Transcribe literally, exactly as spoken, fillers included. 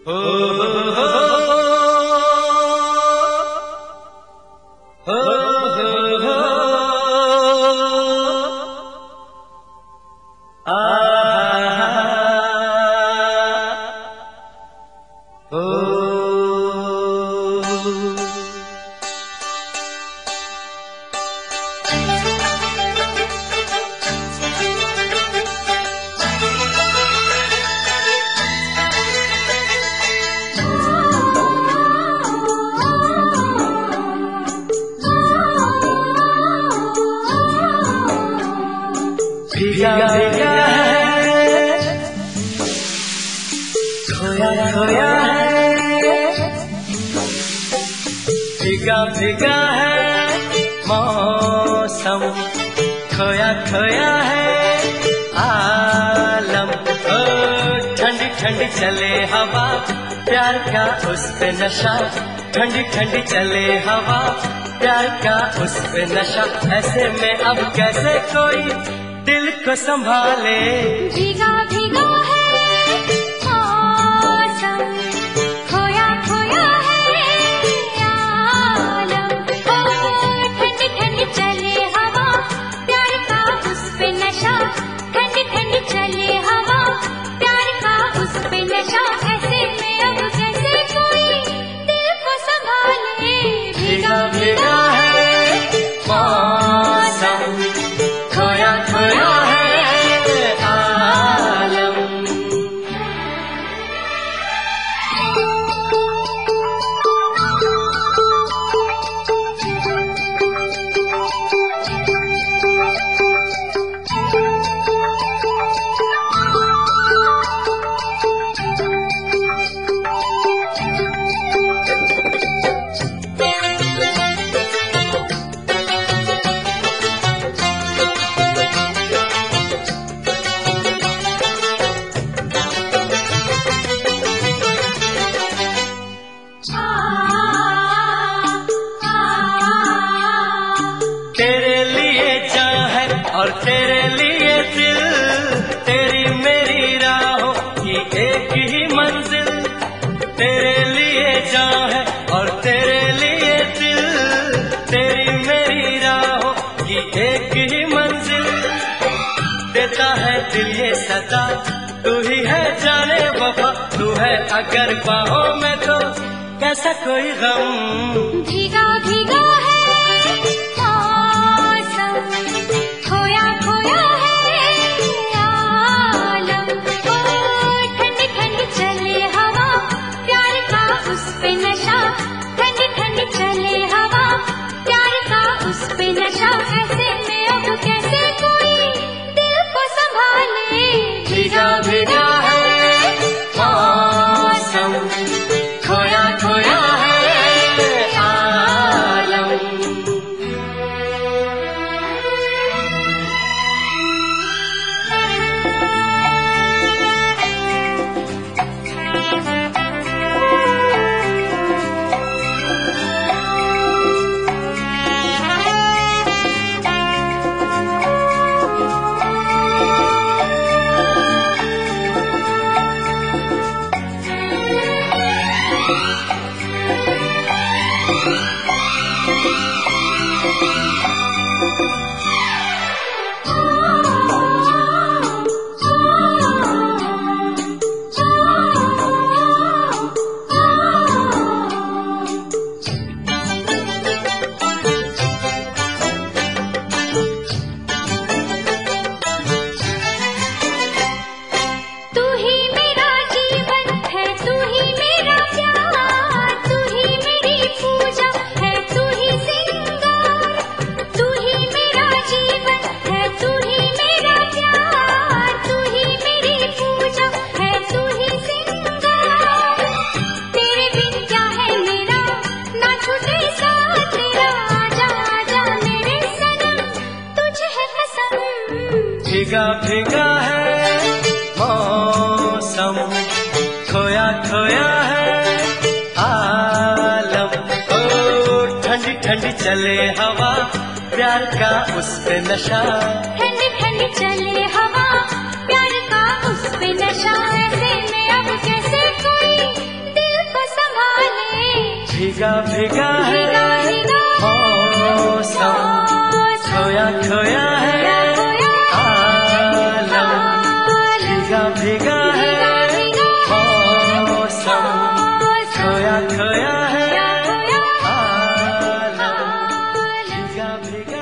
भीगा भीगा है, खोया खोया है, भीगा भीगा है मौसम, खोया खोया है आलम। ओ ठंडी ठंडी चले हवा, प्यार का उस पे नशा, ठंडी ठंडी चले हवा, प्यार का उस पे नशा। ऐसे में अब कैसे कोई दिल को संभाले। भीगा भीगा है मौसम, खोया खोया है आलम। ओ ठंडी ठंडी चले हवा, प्यार का उस पे नशा, ठंडी ठंडी चले हवा, प्यार का उस पे नशा। ऐसे में अब कैसे कोई दिल को संभाले। भीगा भीगा है मौसम, खोया खोया है आलम। तेरे लिए जान है और तेरे लिए दिल, तेरी मेरी राहों की एक ही मंजिल। तेरे लिए जान है और तेरे लिए दिल, तेरी मेरी राहों की एक ही मंजिल। देता है दिल ये सदा, तू ही है जाने वफा, तू है अगर बाहों में तो कैसा कोई गम। भीगा भीगा है मौसम, खोया खोया है आलम। ओ ठंडी ठंडी चले हवा, प्यार का उस पे नशा, ठंडी ठंडी चले हवा, प्यार का उस पे नशा। ऐसे में अब कैसे कोई दिल को संभाले। भीगा भीगा है मौसम, खोया खोया है आलम। तू ही मेरा जीवन है, तू ही मेरा प्यार, तू ही मेरी पूजा है, तू ही सिंगार। तू ही मेरा जीवन है, तू ही मेरा प्यार, तू ही मेरी पूजा है, तू ही सिंगार। तेरे बिन क्या है मेरा, ना छूटे साथ तेरा। आजा आजा मेरे सनम, तुझे है कसम। भीगा भीगा है मौसम, खोया खोया है आलम। ओ ठंडी ठंडी चले हवा, प्यार का उस पे नशा, ठंडी ठंडी चले हवा, प्यार का उस पे नशा। ऐसे में अब कैसे कोई भीगा भीगा है मौसम, खोया खोया है आलम। भीगा भीगा है मौसम, खोया खोया है आलम। भीगा भीगा